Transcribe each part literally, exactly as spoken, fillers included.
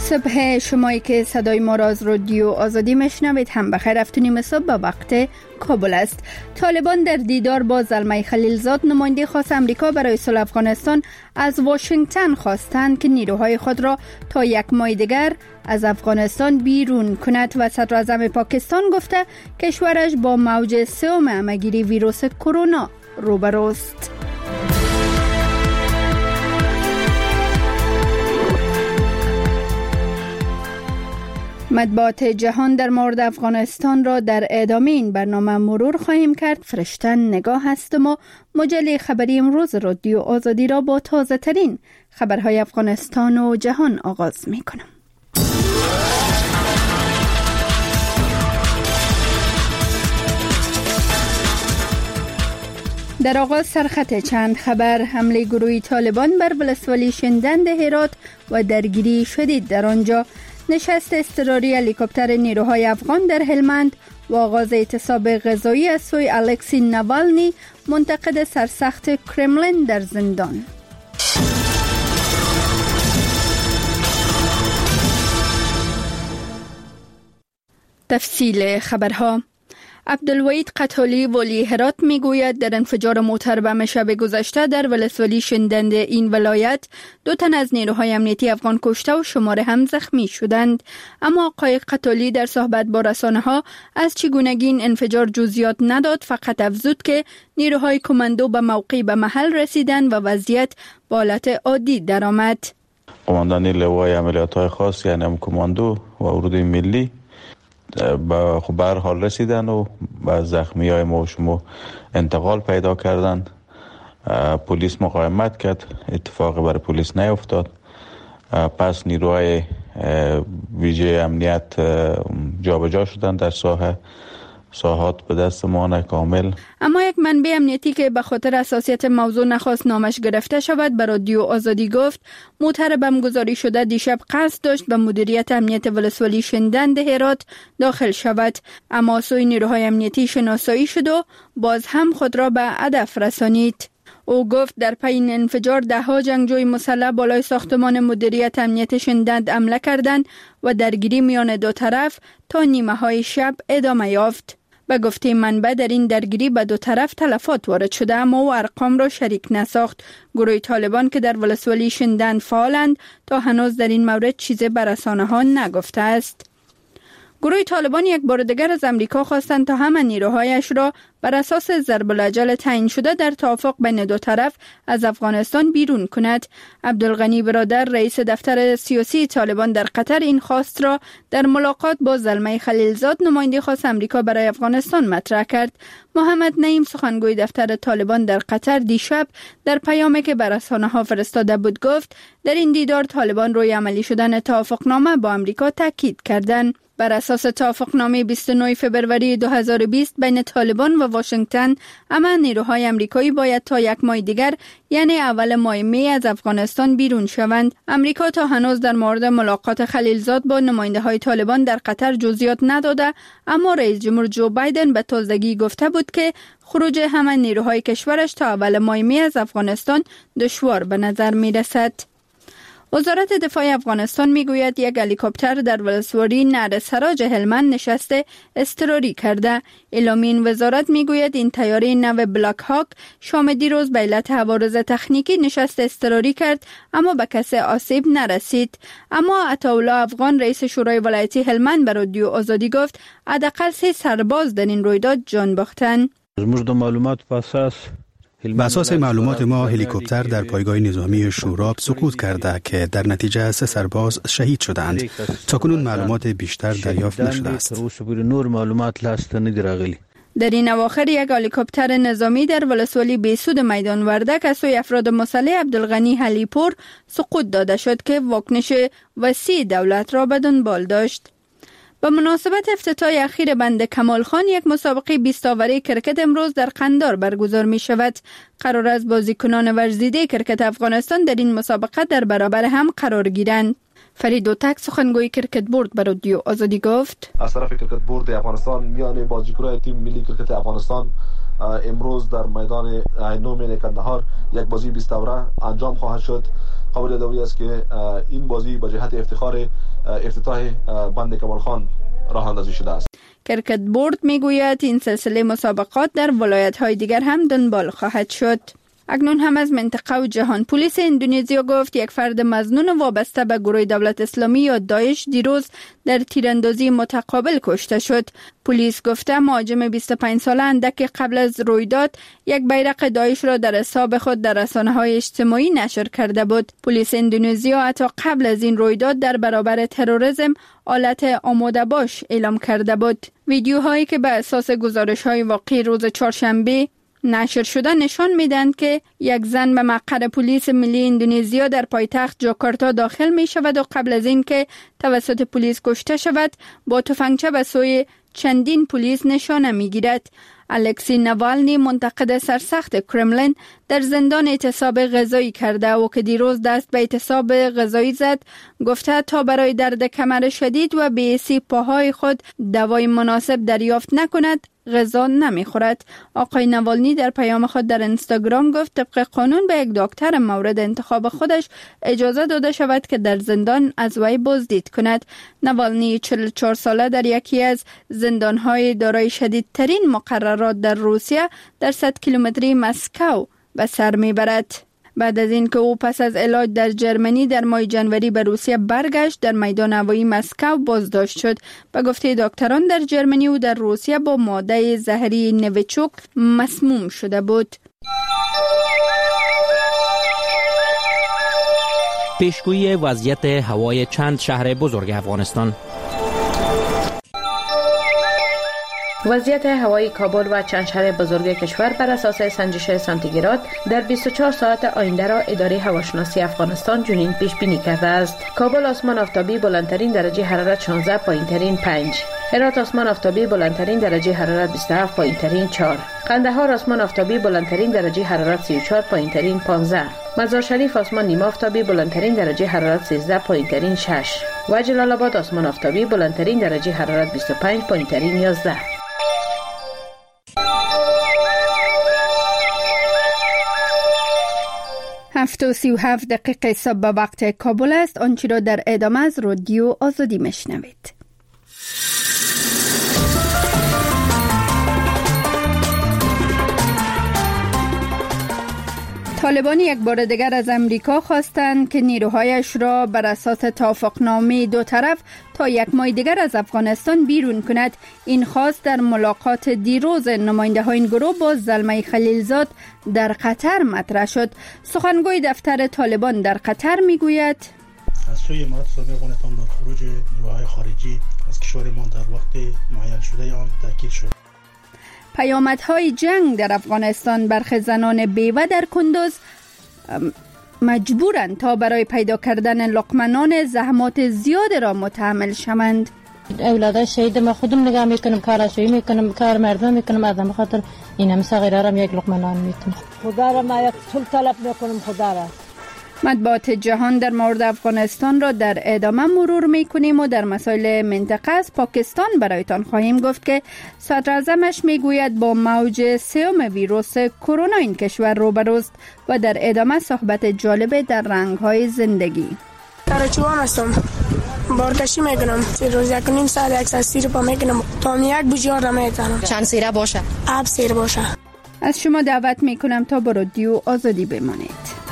صبح شمایی که صدای ما را از رادیو آزادی میشنوید هم بخیر. هفت و نیم صبح به وقت کابل است. طالبان در دیدار با زلمه خلیلزاد نماینده خاص امریکا برای صلح افغانستان از واشنگتن خواستند که نیروهای خود را تا یک ماه دیگر از افغانستان بیرون کند و صدر اعظم پاکستان گفته کشورش با موج سوم همه‌گیری ویروس کرونا روبروست. مطبوعات جهان در مورد افغانستان را در ادامه این برنامه مرور خواهیم کرد. فرشته نگاه هستم و مجله خبری امروز رادیو آزادی را با تازه ترین خبرهای افغانستان و جهان آغاز می کنم. در آغاز سرخط چند خبر: حمله گروهی طالبان بر ولسوالی شندند هرات و درگیری شدید در آنجا، نشست اضطراری هلیکوپتر نیروهای افغان در هلمند و آغاز اعتصاب غذایی از سوی الکسی ناوالنی منتقد سرسخت کرملین در زندان. تفصیل خبرها: عبدالوحید قتالی ولی هرات میگوید در انفجار موتر بم شب گذشته در ولسوالی شندند این ولایت دو تن از نیروهای امنیتی افغان کشته و شماره هم زخمی شدند. اما آقای قتالی در صحبت با رسانه ها از چگونگی این انفجار جزئیات نداد، فقط افزود که نیروهای کماندو به موقع به محل رسیدند و وضعیت به حالت عادی درآمد. قماندان لوای عملیات‌های خاص یعنی هم کماندو و اردوی ملی به خب هر حال رسیدن و به زخمی های ما و شما انتقال پیدا کردن. پلیس مقاومت کرد، اتفاقی برای پلیس نیفتاد. پس نیروهای ویژه امنیت جابجا شدن در ساحه، ساحات به دست ما کامل. اما یک منبع امنیتی که به خاطر حساسیت موضوع نخواست نامش گرفته شود به رادیو آزادی گفت موتر بمبگذاری شده دیشب قصد داشت به مدیریت امنیت ولسوالی شندند هرات داخل شود، اما سوی نیروهای امنیتی شناسایی شد و باز هم خود را به هدف رسانید. او گفت در پی این انفجار ده ها جنگجوی مسلح بالای ساختمان مدیریت امنیت شندند حمله کردند و درگیری میان دو طرف تا نیمه های شب ادامه یافت. به گفته منبع در این درگیری به دو طرف تلفات وارد شده اما او ارقام را شریک نساخت. گروه طالبان که در ولسوالی شندند فعالند تا هنوز در این مورد چیزی به رسانه ها نگفته است. گروه طالبان یک بار دیگر از امریکا خواستند تا همه نیروهایش را بر اساس ضرب الاجل تعیین شده در توافق بین دو طرف از افغانستان بیرون کند. عبدالغنی برادر رئیس دفتر سیاسی طالبان در قطر این خواست را در ملاقات با زلمه خلیلزاد نماینده خاص امریکا برای افغانستان مطرح کرد. محمد نعیم سخنگوی دفتر طالبان در قطر دیشب در پیامی که بر رسانه‌ها فرستاده بود گفت در این دیدار طالبان روی عملی شدن توافقنامه با امریکا تاکید کردند. بر اساس توافقنامه بیست و نه فوریه دو هزار و بیست بین طالبان و واشنگتن، اما نیروهای امریکایی باید تا یک ماه دیگر یعنی اول ماه می از افغانستان بیرون شوند. امریکا تا هنوز در مورد ملاقات خلیلزاد با نماینده های طالبان در قطر جزئیات نداده، اما رئیس جمهور جو بایدن به تازگی گفته بود که خروج همه نیروهای کشورش تا اول ماه می از افغانستان دشوار به نظر می رسد. وزارت دفاع افغانستان میگوید یک هلیکوپتر در ولسوالی نعره سراج هلمند نشست اضطراری کرده. اعلامیه این وزارت میگوید این طیاره نو بلاک هاک شام دیروز به علت عوارض تکنیکی نشست اضطراری کرد اما به کسی آسیب نرسید. اما عطاالله افغان رئیس شورای ولایتی هلمند به رادیو آزادی گفت حداقل سه سرباز در این رویداد جان باختند. بر اساس معلومات ما هلیکوپتر در پایگاه نظامی شوراب سقوط کرده که در نتیجه سه سرباز شهید شدند. تاکنون معلومات بیشتر دریافت نشده است. در این اواخر یک هلیکوپتر نظامی در ولسوالی بیسود میدان وردک از سوی افراد مسلح عبدالغنی حلیپور سقوط داده شد که واکنش وسیع دولت را به دنبال داشت. به مناسبت افتتاح اخیر بند کمال خان یک مسابقه بیست اووری کرکت امروز در قندار برگزار می شود. قرار است بازیکنان ورزیده کرکت افغانستان در این مسابقه در برابر هم قرار گیرند. فرید اوتک سخنگوی کرکت بورد به رادیو آزادی گفت از طرف کرکت بورد افغانستان میان بازیکنان تیم ملی کرکت افغانستان امروز در میدان نومین کندهار یک بازی بیست اوره انجام خواهد شد. قابل یادآوری است که این بازی به جهت افتخار افتتاح بند کمال خان راه اندازی شده است. کرکت بورد میگوید این سلسله مسابقات در ولایت‌های دیگر هم دنبال خواهد شد. اکنون هم از منطقه و جهان. پلیس اندونزیا گفت یک فرد مظنون وابسته به گروه دولت اسلامی یا داعش دیروز در تیراندازی متقابل کشته شد. پلیس گفته مهاجم بیست و پنج ساله اندک قبل از رویداد یک بیرق داعش را در حساب خود در رسانه‌های اجتماعی نشر کرده بود. پلیس اندونزیا حتی قبل از این رویداد در برابر تروریسم حالت آماده باش اعلام کرده بود. ویدیوهایی که به اساس گزارش‌های واقعی روز چهارشنبه نشر شده نشان میدن که یک زن به مقر پلیس ملی اندونزیا در پایتخت جاکارتا داخل می شود و قبل از این که توسط پلیس کشته شود با تفنگچه به سوی چندین پلیس نشانه می گیرد. الکسی نوالنی منتقد سرسخت کرملین در زندان اعتصاب غذایی کرده و که دیروز دست به اعتصاب غذایی زد گفته تا برای درد کمر شدید و بی‌حسی پاهای خود دوای مناسب دریافت نکند غذا نمیخورد. آقای نوالنی در پیام خود در اینستاگرام گفت طبق قانون به یک دکتر مورد انتخاب خودش اجازه داده شود که در زندان از وی بازدید کند. نوالنی چهل و چهار ساله در یکی از زندانهای دارای شدیدترین مقررات در روسیه در صد کیلومتری مسکو به سر میبرد. بعد از اینکه او پس از علاج در جرمنی در ماه ژانویه به روسیه برگشت در میدان هوایی مسکو بازداشت شد. به گفته دکتران در جرمنی او در روسیه با ماده زهری نویچوک مسموم شده بود. پیشگویی وضعیت هوای چند شهر بزرگ افغانستان. وضعیت هوایی کابل و چند شهر بزرگ کشور بر اساس سنجش سانتیگراد در بیست و چهار ساعت آینده را اداره هواشناسی افغانستان چنین پیش بینی کرده است. کابل آسمان آفتابی بلندترین درجه حرارت شانزده، پایینترین پنج. هرات آسمان آفتابی بلندترین درجه حرارت بیست و هفت، پایینترین چهار. قندهار آسمان آفتابی بلندترین درجه حرارت سی و چهار، پایینترین پانزده. مزار شریف آسمان نیمه آفتابی بلندترین درجه حرارت سیزده، پایینترین شش. و جلال آباد آسمان آفتابی بلندترین درجه حرارت بیست و پنج، پایینترین یازده. هفت و سی و هفت دقیقه صبح به وقت کابل است. آنچه را در ادامه از رادیو آزادی میشنوید. طالبان یک بار دیگر از امریکا خواستند که نیروهایش را بر اساس توافقنامه دو طرف تا یک ماه دیگر از افغانستان بیرون کند. این خواست در ملاقات دیروز نماینده های این گروه با زلمه خلیلزاد در قطر مطرح شد. سخنگوی دفتر طالبان در قطر میگوید از سوی امارات اسلامی افغانستان بر خروج نیروهای خارجی از کشور ما در وقت معین شده آن تاکید شد. پیامدهای جنگ در افغانستان برخی زنان بیوه در کندوز مجبورند تا برای پیدا کردن لقمه زحمات زیاد را متحمل شوند. اولاد شهید ما خودم نگاه میکنم، کاراشویی میکنم، کار مردم میکنم، آدم خاطر این هم صغیره را یک لقمه نان میتونم. خدا را ما یک پول طلب میکنم. خدا را. مطبوعات جهان در مورد افغانستان را در ادامه مرور میکنیم و در مسائل منطقه از پاکستان برایتان خواهیم گفت که صدر اعظمش میگوید با موج سوم ویروس کرونا این کشور روبروست و در ادامه صحبت جالب در رنگ‌های زندگی. کارچوان هستم. بارکشی میکنم. روز یک نیم ساعت یک ساعت سیر پا میکنم تا یک بجار را میتونم. چند سیره باشه؟ آب سیر باشه. از شما دعوت میکنم تا با رادیو آزادی بمانید.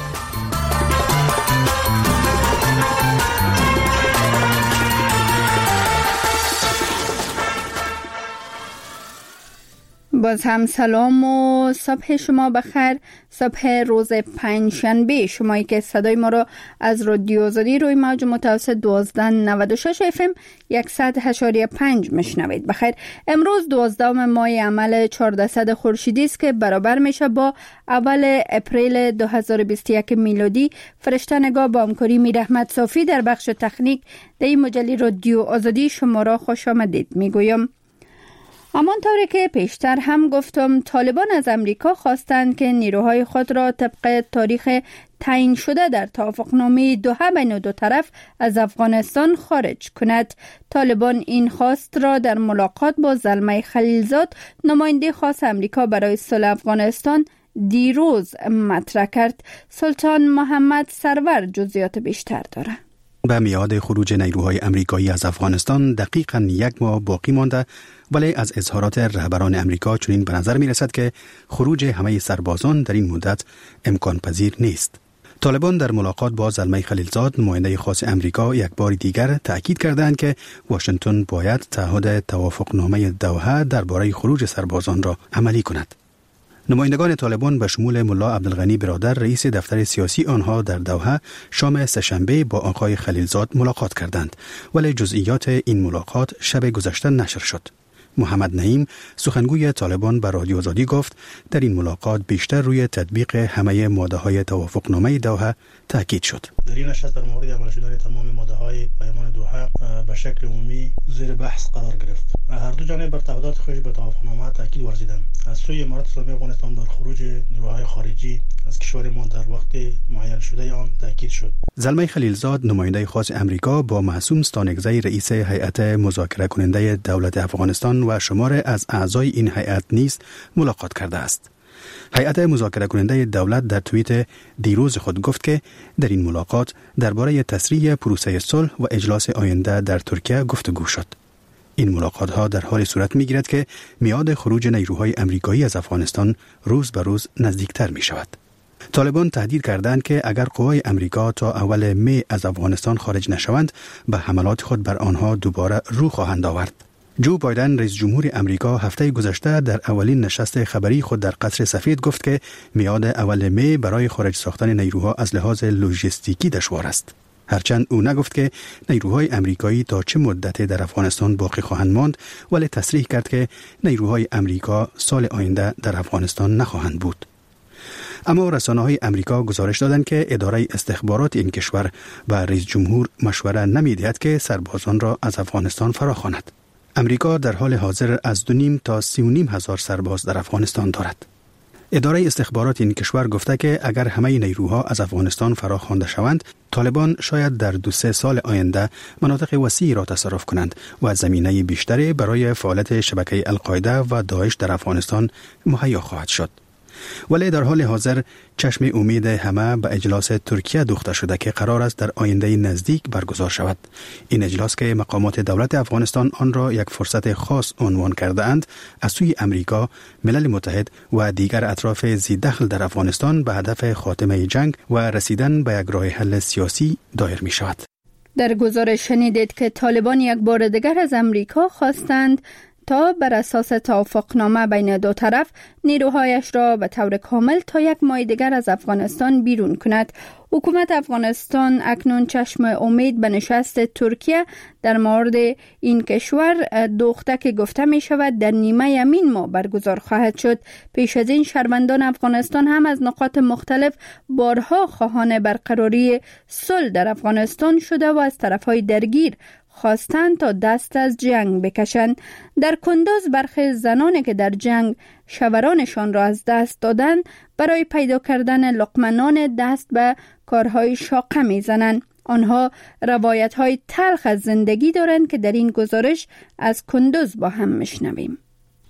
باز هم سلام و صبح شما بخیر. صبح روز پنجشنبه، شمایی که صدای ما را از رادیو آزادی روی موج متوسط دوازده نود و شش اف ام صد و هشت و پنج میشنوید. بخیر. امروز دوازدهم ماه عمل چهاردهصد خورشیدی است که برابر میشه با اول اپریل دو هزار و بیست و یک میلادی. فرشته نگاه با همکاری میر احمد صافی در بخش تکنیک در این مجله رادیو آزادی شما را خوش آمدید میگویم. همانطوری که پیشتر هم گفتم، طالبان از امریکا خواستند که نیروهای خود را طبق تاریخ تعیین شده در توافقنامه دوحه بین دو طرف از افغانستان خارج کند. طالبان این خواست را در ملاقات با زلمه خلیلزاد، نماینده خاص امریکا برای صلح افغانستان، دیروز مطرح کرد. سلطان محمد سرور جزئیات بیشتر دارد. به میعاد خروج نیروهای امریکایی از افغانستان دقیقاً یک ماه باقی مانده، ولی از اظهارات رهبران امریکا چنین به نظر می رسد که خروج همه سربازان در این مدت امکان پذیر نیست. طالبان در ملاقات با زلمه خلیلزاد، نماینده خاص امریکا، یک بار دیگر تأکید کردند که واشنگتن باید تعهد توافقنامه دوحه درباره خروج سربازان را عملی کند. نمایندگان طالبان به شمول ملا عبدالغنی برادر، رئیس دفتر سیاسی آنها در دوحه، شام سه‌شنبه با آقای خلیلزاد ملاقات کردند، ولی جزئیات این ملاقات شب گذشته نشر شد. محمد نعیم، سخنگوی طالبان، به رادیو آزادی گفت در این ملاقات بیشتر روی تطبیق همه ماده‌های توافقنامه دوحه تاکید شد. در این نشست در مورد عمل شدن تمام ماده‌های پیمان دوحه به شکل عمومی زیر بحث قرار گرفت. هر دو جانب بر تعهدات خود به توافقنامه تاکید ورزیدند. از سوی امارات اسلامی افغانستان بر خروج نیروهای خارجی از کشور ما در وقت معین شده آن تاکید شد. زلمه خلیلزاد، نماینده خاص امریکا، با معصوم ستانکزی، رئیس هیئت مذاکره کننده دولت افغانستان و شمار از اعضای این هیئت نیز ملاقات کرده است. هیئت مذاکره کننده دولت در توییت دیروز خود گفت که در این ملاقات درباره تسریع پروسه صلح و اجلاس آینده در ترکیه گفتگو شد. این ملاقات ها در حال صورت می گیرد که میعاد خروج نیروهای امریکایی از افغانستان روز به روز نزدیکتر می شود. طالبان تهدید کردند که اگر قوای امریکا تا اول می از افغانستان خارج نشوند، به حملات خود بر آنها دوباره رو خواهند آورد. جو بایدن، رئیس جمهور امریکا، هفته گذشته در اولین نشست خبری خود در قصر سفید گفت که میعاد اول می برای خارج ساختن نیروها از لحاظ لوجستیکی دشوار است. هرچند او نگفت که نیروهای امریکایی تا چه مدت در افغانستان باقی خواهند ماند، ولی تصریح کرد که نیروهای امریکا سال آینده در افغانستان نخواهند بود. اما رسانه‌های امریکا گزارش دادند که اداره استخبارات این کشور به رئیس جمهور مشوره نمی‌دهد که سربازان را از افغانستان فراخواند. امریکا در حال حاضر از دو نیم تا سی و نیم هزار سرباز در افغانستان دارد. اداره استخبارات این کشور گفته که اگر همه نیروها از افغانستان فراخوانده شوند، طالبان شاید در دو سه سال آینده مناطق وسیعی را تصرف کنند و زمینه بیشتری برای فعالیت شبکه القاعده و داعش در افغانستان مهیا خواهد شد. ولی در حال حاضر چشم امید همه به اجلاس ترکیه دوخته شده که قرار است در آینده نزدیک برگزار شود. این اجلاس که مقامات دولت افغانستان آن را یک فرصت خاص عنوان کرده اند، از سوی امریکا، ملل متحد و دیگر اطراف ذی دخل در افغانستان به هدف خاتمه جنگ و رسیدن به یک راه حل سیاسی دایر می شود. در گزارش شنیدید که طالبان یک بار دیگر از امریکا خواستند تا بر اساس توافقنامه بین دو طرف نیروهایش را به طور کامل تا یک ماه دیگر از افغانستان بیرون کند. حکومت افغانستان اکنون چشم امید به نشست ترکیه در مورد این کشور دوخته که گفته می شود در نیمه یمین ماه برگزار خواهد شد. پیش از این شهروندان افغانستان هم از نقاط مختلف بارها خواهان برقراری صلح در افغانستان شده و از طرفهای درگیر خواستند تا دست از جنگ بکشند. در کندوز برخی زنانی که در جنگ شورانشان را از دست دادند برای پیدا کردن لقمه نان دست به کارهای شاقه میزنند. آنها روایت‌های تلخ از زندگی دارند که در این گزارش از کندوز با هم میشنویم.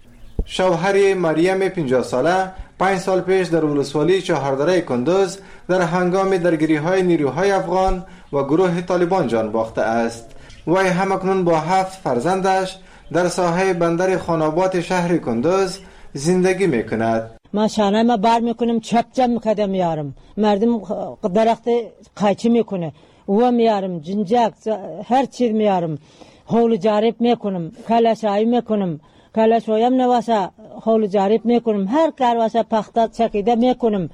شوهر مریم پنجاه ساله پنج سال پیش در ولسوالی چهاردره کندوز در هنگام درگیری‌های نیروهای افغان و گروه طالبان جان باخته است. وی همکنون با هفت فرزندش در ساحه بندر خانابات شهر کندوز زندگی میکند. ما شانه ما بار میکنم، چپ چپ میکردم میارم، مردم درخت قایچی میکنه و میارم، جنجک هر چیز میارم، حول جارب میکنم، کلاشایی میکنم، کلاشویم نواسه حول جارب میکنم، هر کار واسه پخته چکیده میکنم.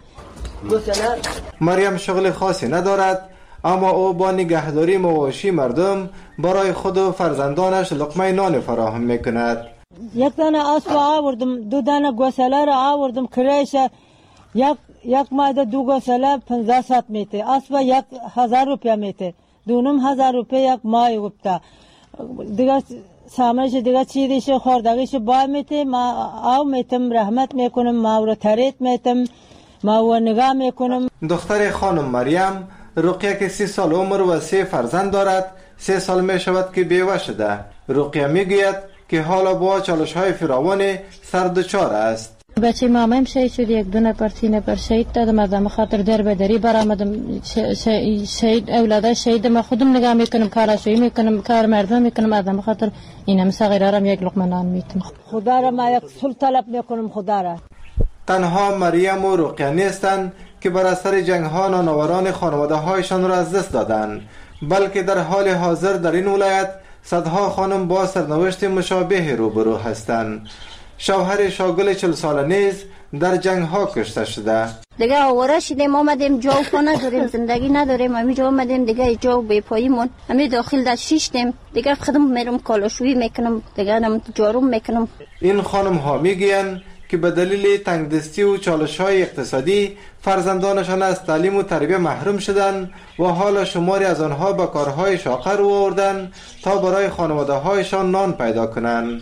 مریم شغل خاصی ندارد، اما او با نگهداری مواشی مردم برای خود و فرزندانش لقمه نان فراهم میکند. یک دانه اسب آوردم، دو دانه گوساله را آوردم کریش، یک یک ماده دو گوساله پانزده ساعت میته، اسب یک هزار روپیه میته، دونم هزار روپیه یک ماه گفته. دیگه سامانش دیگه چیزیش خوردگیش با میته، ما آو میتم رحمت میکنم، ما رو تریت میتم، ما و نگاه میکنم. دختر خانم مریم رقیه که سی سال عمر و سه فرزند دارد، سه سال می شود که بیوه شده. رقیه میگوید که حالا با چالش های فراوان سر دچار است. بچه مامایم شهید شد، یک دو نفر سی نفر شهید دادم، از خاطر در بدری برآمدم. شهید اولاد شهید ما خودم نگاه میکنم، کاراشویی میکنم، کار مردم میکنم، از خاطر اینم صغیرارم یک لقمه نان میتم. خدا را ما یک صلح طلب میکنم. خدا را تنها مریم و رقیه نیستند که بر اثر جنگ ها نانوران خانواده هایشان را از دست دادند، بلکه در حال حاضر در این ولایت صدها خانم با سرنوشت مشابه روبرو هستند. شوهر شاگل چل ساله نیز در جنگ ها کشته شده. دیگه آواره شدیم، آمدیم جا خو نداریم، زندگی نداریم، همین جا آمدیم دیگه جا بی پاییمون، همین داخل در شیشتیم دیگه. خودم میرم کالاشویی میکنم دیگه، نم جارو میکنم. این خانم ها میگویند که به دلیل تنگدستی و چالش های اقتصادی فرزندانشان از تعلیم و تربیت محروم شدند و حالا شماری از آنها به کارهای شاقه رو آوردند تا برای خانواده هایشان نان پیدا کنند.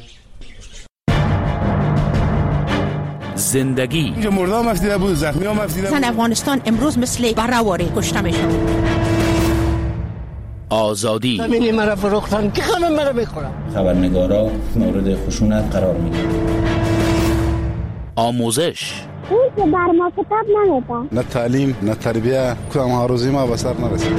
زندگی اینجا مرده هم افدیده بود، زخمی هم افدیده بود. زن افغانستان امروز مثل برهواری کشته میشون. آزادی زمینی مرا فروختن که خانم مرا بخورم. خبرنگارا مورد خشونت قرار میدن. آموزش اون که بر ما کتاب نمیده. نه تعلیم نه تربیه، کدام ها روزی ما به سر نرسید.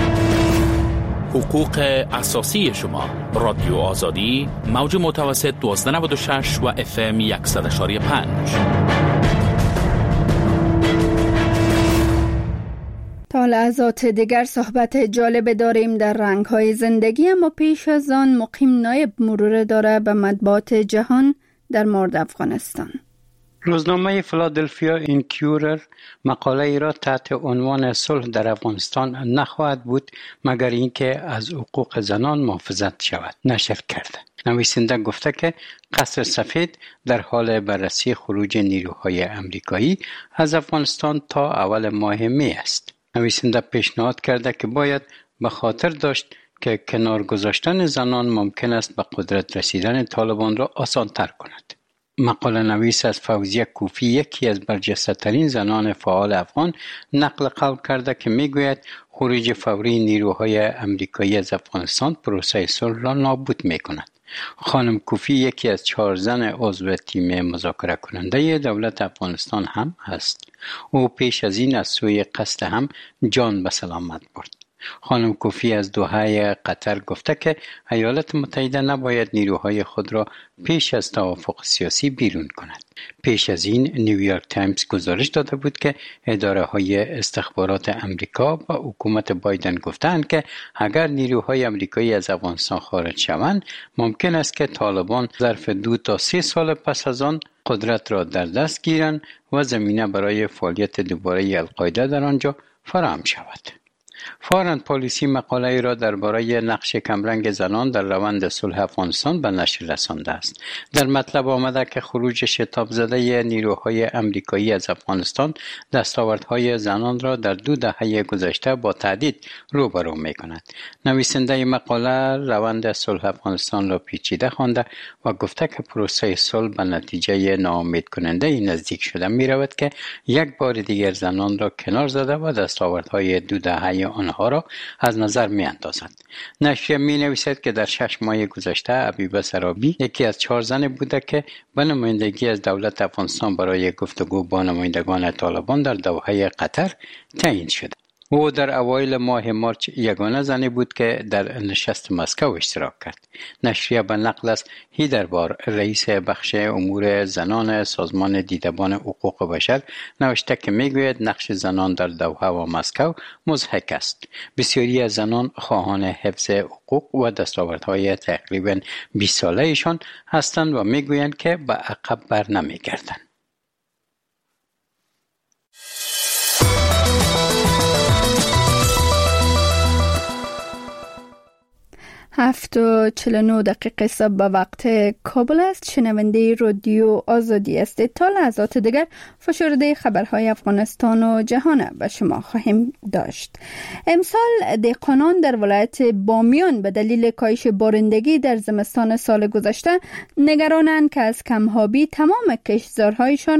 حقوق اساسی شما. رادیو آزادی، موج متوسط دوازده نود و شش و اف ام صد و یک و پنج. تا لحظات دیگر صحبت جالب داریم در رنگ‌های زندگی، اما پیش از آن مقیم نایب مرور داره به مطبوعات جهان در مورد افغانستان. روزنامه فیلادلفیا اینکیورر مقاله ای را تحت عنوان صلح در افغانستان نخواهد بود مگر اینکه از حقوق زنان محافظت شود نشر کرده. نویسنده گفته که قصر سفید در حال بررسی خروج نیروهای امریکایی از افغانستان تا اول ماه می است. نویسنده پیشنهاد کرده که باید به خاطر داشت که کنار گذاشتن زنان ممکن است به قدرت رسیدن طالبان را آسان تر کند. مقاله نویس از فوزیه کوفی، یکی از برجسته ترین زنان فعال افغان، نقل قول کرده که میگوید خروج فوری نیروهای امریکایی از افغانستان پروسه صلح را نابود میکند. خانم کوفی یکی از چهار زن عضو تیم مذاکره کننده دولت افغانستان هم است. او پیش از این از سوی قصد هم جان به سلامت برد. خانم کوفی از دوحه قطر گفته که ایالات متحده نباید نیروهای خود را پیش از توافق سیاسی بیرون کند. پیش از این نیویورک تایمز گزارش داده بود که اداره های استخبارات امریکا و حکومت بایدن گفتند که اگر نیروهای امریکایی از افغانستان خارج شوند ممکن است که طالبان ظرف دو تا سه سال پس از آن قدرت را در دست گیرند و زمینه برای فعالیت دوباره القاعده در آنجا فراهم شود. فارن پالیسی مقاله را درباره نقش کمرنگ زنان در روند صلح افغانستان به نشر رسانده است. در مطلب آمده که خروج شتاب زده نیروهای امریکایی از افغانستان دستاوردهای زنان را در دو دهه گذشته با تهدید روبرو می‌کند. نویسنده مقاله روند صلح افغانستان را پیچیده خوانده و گفته که پروسه صلح به نتیجه ناامید کننده نزدیک شده می‌رود که یک بار دیگر زنان را کنار زده و دستاوردهای دو دهه آنها را از نظر می اندازد. نشریه می نویسد که در شش ماه گذشته حبیبه سرابی یکی از چهار زن بوده که به نمایندگی از دولت افغانستان برای گفتگو با نمایندگان طالبان در دوحه قطر تعیین شده. او در اوایل ماه مارچ یگانه زنی بود که در نشست مسکو اشتراک کرد. نشریه به نقل از هیدربار، رئیس بخش امور زنان سازمان دیدبان حقوق بشر، نوشته که میگوید نقش زنان در دوحه و مسکو مضحک است. بسیاری از زنان خواهان حفظ حقوق و دستاوردهای تقریباً بیست ساله‌شان هستند و میگویند که به عقب بر نمیگردند. هفت و چل و نه دقیقه صبح به وقت کابل است. شنونده رادیو آزادی است. تا لحظات دیگر فشرده خبرهای افغانستان و جهان به شما خواهیم داشت. امسال دهقانان در ولایت بامیان به دلیل کاهش بارندگی در زمستان سال گذشته نگرانند که از کم‌آبی تمام کشتزارهایشان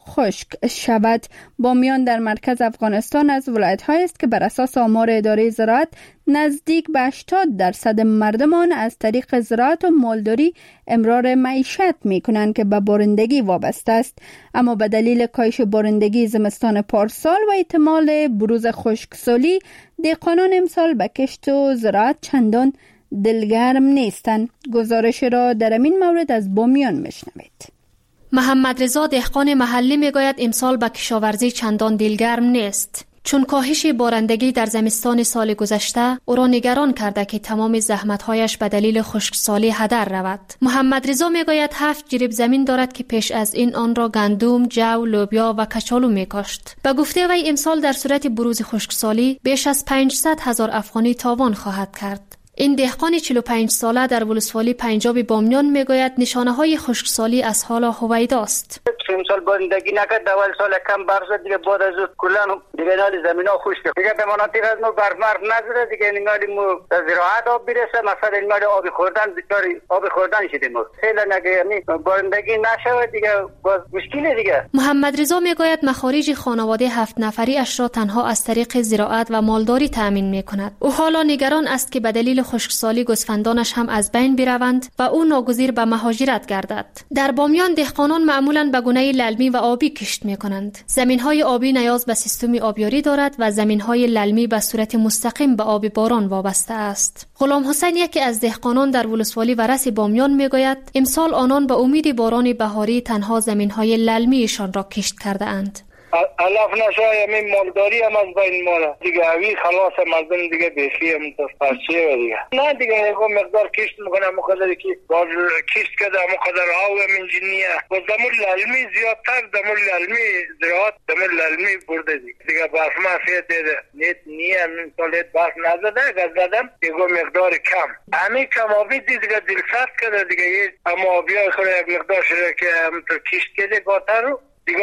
خشک شود. بامیان در مرکز افغانستان از ولایت‌هایی است که بر اساس آمار اداره زراعت نزدیک به هشتاد درصد مردمان از طریق زراعت و مالداری امرار معیشت می‌کنند که به بارندگی وابسته است. اما به دلیل کاهش بارندگی زمستان پارسال و احتمال بروز خشکسالی، دهقانان امسال به کشت و زراعت چندان دلگرم نیستند. گزارش را در این مورد از بامیان میشنوید. محمد رضا دهقان محلی میگوید امسال به کشاورزی چندان دلگرم نیست، چون کاهش بارندگی در زمستان سال گذشته او را نگران کرده که تمام زحمت‌هایش به دلیل خشکسالی هدر رود. محمد رضا میگوید هفت جریب زمین دارد که پیش از این آن را گندم، جو، لوبیا و کچالو میکاشت. به گفته وی امسال در صورت بروز خشکسالی بیش از پانصد هزار افغانی تاوان خواهد کرد. این دهقان چهل و پنج ساله در ولسوالی پنجاب بامیان میگوید نشانه های خشکسالی از حال هویداست. امسال بارندگی نکرد، اول سال کم برف دیگه بعد از کلان دیگه نال زمینا خشک دیگه به مناطق از نو برف مرف نزده دیگه نگالی مو زراعت آب برسه، مثلا این مال آب خوردن بیچاره آب خوردن شدیم خیلی نگه یعنی بارندگی نشود دیگه باز مشکلی دیگه. محمد رضا میگوید مخارج خانواده هفت نفری اش را تنها از طریق زراعت و مالداری تامین میکند. او حالا نگران است که به دلیل خشکسالی گوسفندانش هم از بین بروند و او ناگزیر به مهاجرت گردد. در بامیان دهقانان معمولاً به گونه للمی و آبی کشت می‌کنند. زمین‌های آبی نیاز به سیستم آبیاری دارد و زمین‌های للمی به صورت مستقیم به آب باران وابسته است. غلام حسین یکی از دهقانان در ولسوالی ورس بامیان میگوید امسال آنان به امید باران بهاری تنها زمین‌های للمیشان را کشت کرده اند. الاف نشای همین مالداری هم از بین ماله دیگه اوی خلاص مردم دیگه بیخی هم پرچه و دیگه نه دیگه یک مقدار کشت میکنه مقدری که باز کشت کده مقدر آو من جنیه و دمول للمی زیادتر دمول للمی زراعت دمول للمی برده دیگه دیگه برف مافیه دیده نیت نیه من سالیت برف نزده گزدم یک مقدار کم همین کم آبی دیگه دلسرد کده دیگه اما آبی های خود یک مقدار شده که همونطور کشت کده گاته رو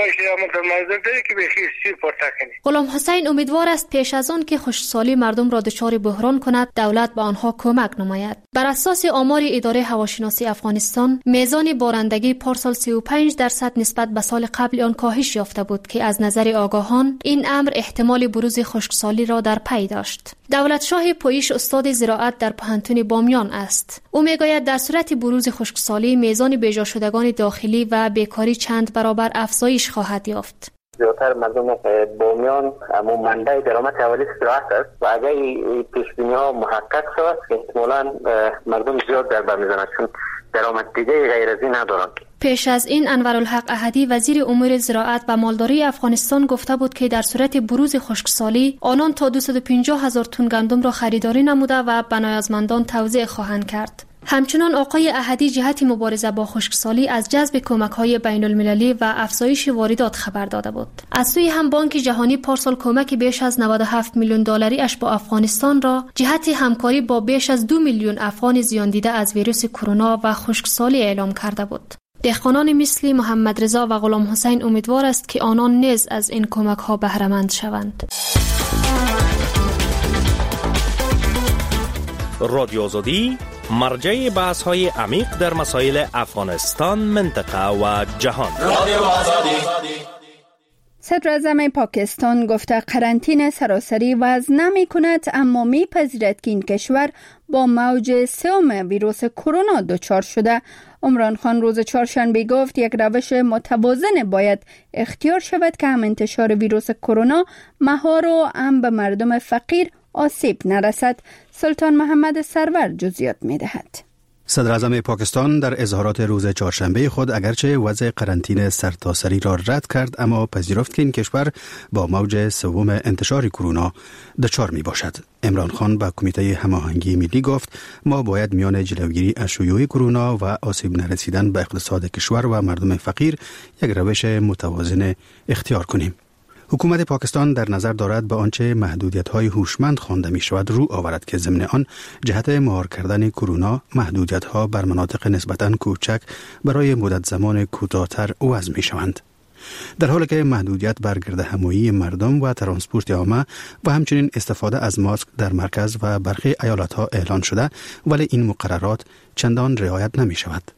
غلام حسین امیدوار است پیش از آن که خشکسالی مردم را دچار بحران کند دولت به آنها کمک نماید. بر اساس آمار اداره هواشناسی افغانستان میزان بارندگی پارسال سی و پنج درصد نسبت به سال قبل آن کاهش یافته بود که از نظر آگاهان این امر احتمال بروز خشکسالی را در پی داشت. دولت شاه پویش استاد زراعت در پوهنتون بامیان است. او میگوید در صورت بروز خشکسالی میزان بیجا شدگان داخلی و بیکاری چند برابر افزایش خواهد یافت. زیادتر مردم بامیان اما منبع درآمد اولیه زراعت است و اگر پیش‌بینی‌ها محقق شود احتمالاً مردم زیاد در بر می‌زنند چون درآمد دیگه غیر از این ندارند. پیش از این انورالحق احدی وزیر امور زراعت و مالداری افغانستان گفته بود که در صورت بروز خشکسالی آنان تا دویست و پنجاه هزار تن گندم را خریداری نموده و به نیازمندان توزیع خواهند کرد. همچنان آقای احدی جهت مبارزه با خشکسالی از جذب کمک‌های بین‌المللی و افزایش واردات خبر داده بود. از سوی هم بانک جهانی پارسال کمک بیش از نود و هفت میلیون دلاری اش با افغانستان را جهت همکاری با بیش از دو میلیون افغان زیان دیده از ویروس کرونا و خشکسالی اعلام کرده بود. دهقانان مثل محمد رضا و غلام حسین امیدوار است که آنان نیز از این کمک‌ها بهره مند شوند. رادیو آزادی مرجع بحث های عمیق در مسائل افغانستان، منطقه و جهان. رادیو آزادی. صدر اعظم پاکستان گفته قرنطینه سراسری وضع نمی کند، اما می پذیرد که این کشور با موج سوم ویروس کرونا دچار شده. عمران خان روز چهارشنبه گفت یک روش متوازن باید اختیار شود که هم انتشار ویروس کرونا مهار و هم به مردم فقیر آسیب نرسد. سلطان محمد سرور جزئیات می دهد. صدر اعظم پاکستان در اظهارات روز چهارشنبه خود اگرچه وضع قرنطینه سرتاسری را رد کرد، اما پذیرفت که این کشور با موج سوم انتشار کرونا دچار می باشد. عمران خان به کمیته هماهنگی ملی گفت ما باید میان جلوگیری از شیوع کرونا و آسیب نرسیدن به اقتصاد کشور و مردم فقیر یک روش متوازن اختیار کنیم. حکومت پاکستان در نظر دارد به آنچه محدودیت‌های هوشمند خوانده می‌شود رو آورد که ضمن آن جهت مهار کردن کرونا محدودیت‌ها بر مناطق نسبتاً کوچک برای مدت زمان کوتاه‌تر وضع می‌شوند. در حالی که محدودیت بر گردهمایی مردم و ترانسپورت عامه و همچنین استفاده از ماسک در مرکز و برخی ایالت‌ها اعلان شده، ولی این مقررات چندان رعایت نمی‌شود.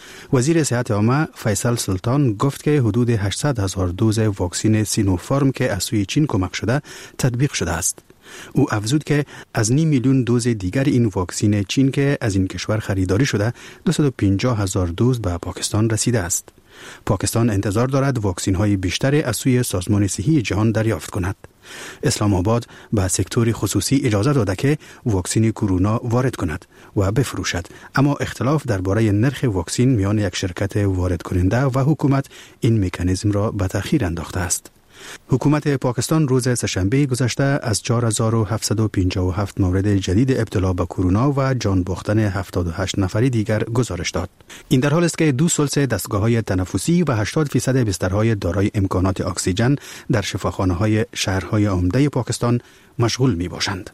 وزیر صحت عامه فیصل سلطان گفت که حدود هشتصد هزار دوز واکسن سینوفارم که از سوی چین کمک شده تطبیق شده است. او افزود که از نیم میلیون دوز دیگر این واکسن چین که از این کشور خریداری شده دویست و پنجاه هزار دوز به پاکستان رسیده است. پاکستان انتظار دارد واکسن های بیشتری از سوی سازمان صحی جهان دریافت کند. اسلام آباد به سکتور خصوصی اجازه داده که واکسن کرونا وارد کند و بفروشد، اما اختلاف درباره نرخ واکسن میان یک شرکت وارد کننده و حکومت این مکانیزم را به تأخیر انداخته است. حکومت پاکستان روز سه‌شنبه گذشته از چهار هزار و هفتصد و پنجاه و هفت مورد جدید ابتلا به کرونا و جان باختن هفتاد و هشت نفری دیگر گزارش داد. این در حال است که دو ثلث دستگاه‌های تنفسی و هشتاد درصد بسترهای دارای امکانات اکسیژن در شفاخانه‌های شهرهای عمده پاکستان مشغول می‌باشند.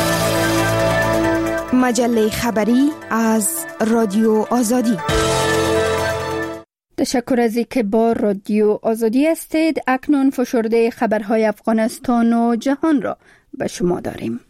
مجله خبری از رادیو آزادی. تشکر از اینکه با رادیو آزادی هستید. اکنون فشرده خبرهای افغانستان و جهان را به شما داریم.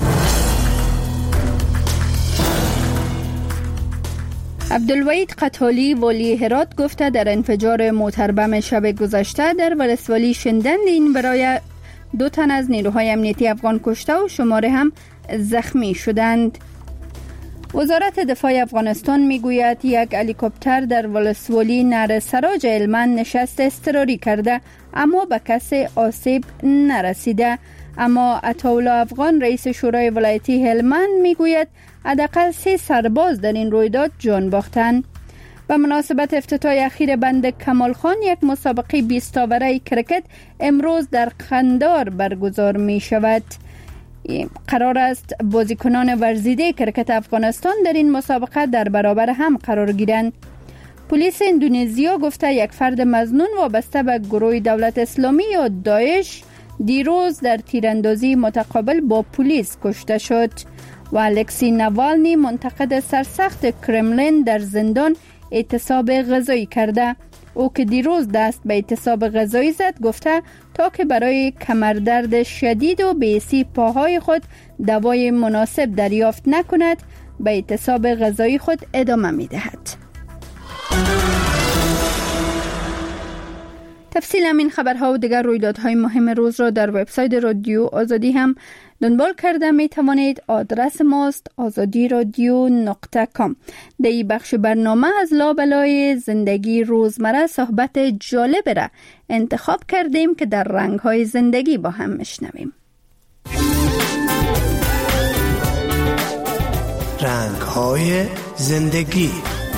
عبدالوحید قتالی والی هرات گفته در انفجار موتر بم شب گذشته در ولسوالی شندند این برای دو تن از نیروهای امنیتی افغان کشته و شماره هم زخمی شدند. وزارت دفاع افغانستان میگوید یک هلیکوپتر در ولسوالی نهر سراج هلمند نشست اضطراری کرده اما به کسی آسیب نرسیده. اما عطاالله افغان رئیس شورای ولایتی هلمند میگوید حداقل سه سرباز در این رویداد جان باختند. به مناسبت افتتاح اخیر بند کمال خان یک مسابقه بیست آوره کرکت امروز در قندار برگزار می شود. قرار است بازیکنان ورزیده کرکت افغانستان در این مسابقه در برابر هم قرار گیرند. پلیس اندونزیا گفته یک فرد مظنون وابسته به گروه دولت اسلامی یا داعش دیروز در تیراندازی متقابل با پلیس کشته شد. و الکسی نوالنی منتقد سرسخت کرملین در زندان اعتصاب غذایی کرده. او که دیروز دست به اعتصاب غذایی زد گفته تا که برای کمردرد شدید و بیسی پاهای خود دوای مناسب دریافت نکند به اعتصاب غذایی خود ادامه می دهد. تفصیل همین خبرها و دیگر رویدادهای مهم روز را در وبسایت رادیو آزادی هم دنبال کرده می توانید. آدرس ماست آزادی رادیو نقطه کام. در این بخش برنامه از لابلای زندگی روزمره صحبت جالب را انتخاب کردیم که در رنگ‌های زندگی با هم میشنویم. رنگ‌های زندگی.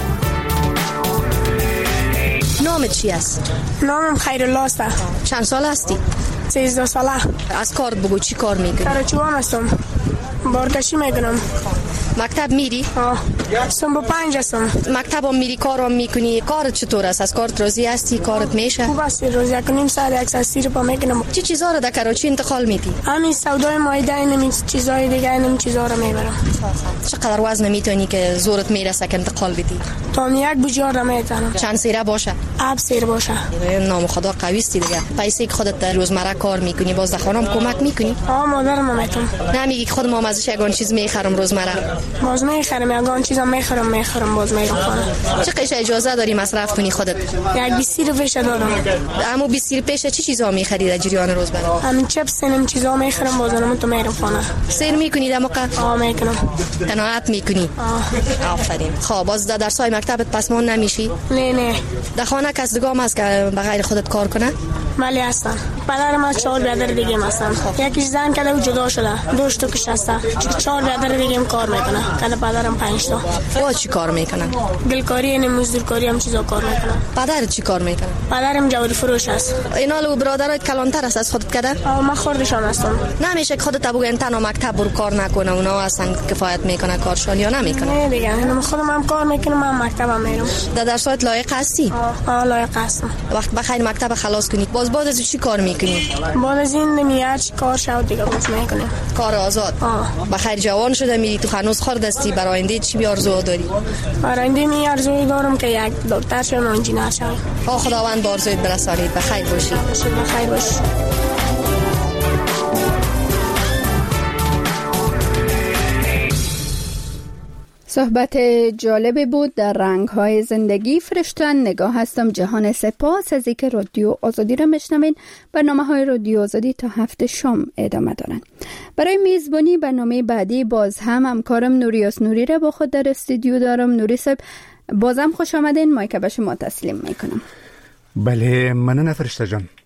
نامت چی است؟ نامم خیرالله است. چند سال هستی؟ سیزده ساله. از کارت بگو چی کار میکنی؟ کارچوان هستم. بارکشی میکنم. مکتب میری؟ آه. سم با پنج هستم. مکتب هم میری کارم میکنی. کارت چطور است؟ از کارت راضی هستی؟ کارت میشه؟ خوب است. روز یک نیم ساعت یک ساعت سیر پا میکنم. چی چیزا رو در کراچی انتقال میدی؟ همین سودای مایده اینم چیزای دیگه اینم چیزا رو میبرم. چقدر وزن میتونی که زورت میرسه که انتقال بدی؟ تا یک بوجار رو میتونم. چند سیره باشه؟ آب سیر باشه. نام خدا قوی است دیگه. پیسه که خودت در روزمره کار میکنی باز در خانم کمک میکنی؟ آه مادرم میتونم. نمیگی که خودم هم ازش یگان چیز میخرم روزمره؟ باز میخرم یگان چیزا میخرم میخرم باز میرم خانه. چه قیش اجازه داری مصرف کنی خودت؟ یک بیست رو پیش دارم. اما بیست رو پیش چی چیزا میخری در جریان روزمره؟ همین چپس اینم چیزا میخرم باز منم تو میرم خانه. سیر میکنی در موقع؟ آه میکنم. قناعت میکنی؟ آه. آفرین. خب باز در درسای مکتبت پس مان نمیشی؟ نه نه. در خانه کس دیگه هم هست که به غیر خودت کار کنه؟ بله هستن. پدرم از چهار برادر دیگه هم هستن. یکیش زن کرده و جدا شده. دو تا کش هست. چهار برادر دیگه هم کار میکنه. کنه پدرم پنج تا. او چی کار میکنن؟ گلکاری و مزدورکاری هم چیزا کار میکنن. پدر چی کار میکنه؟ پدرم جواری فروش است. اینا لو برادرات کلانتر است از خودت کده؟ آ من خوردشان هستم. نمیشه که خودت بگو انتنا مکتب برو کار نکنه اونا اصلا کفایت میکنه کارشان یا نمیکنه؟ نه دیگه من خودم هم کار میکنم من مکتبم میرم. در درسات لایق هستی؟ آ لایق هستم. وقت بخیر مکتب خلاص کنی باز بعد از چی کار میکنی؟ بعد از این نمیاد کار شو دیگه باز میکنم. کار آزاد. بخیر جوان شده میری تو هنوز خرد هستی برای آینده چی آرزو داری؟ برای آینده می آرزوی دارم که یک دکتر شوم و انجینر شوم. آ خداوند آرزویت برسانید. بخیر باشی. بخیر باشی. صحبت جالبی بود در رنگ‌های زندگی. فرشتن نگاه هستم. جهان سپاس از اینکه رادیو آزادی را میشنوین. برنامه‌های رادیو آزادی تا هفت شام ادامه دارن. برای میزبانی برنامه بعدی باز هم همکارم نوریاس نوری را با خود در استودیو دارم. نوری صاحب بازم خوش آمدین. مایک به شما تسلیم میکنم. بله ممنون فرشته جان.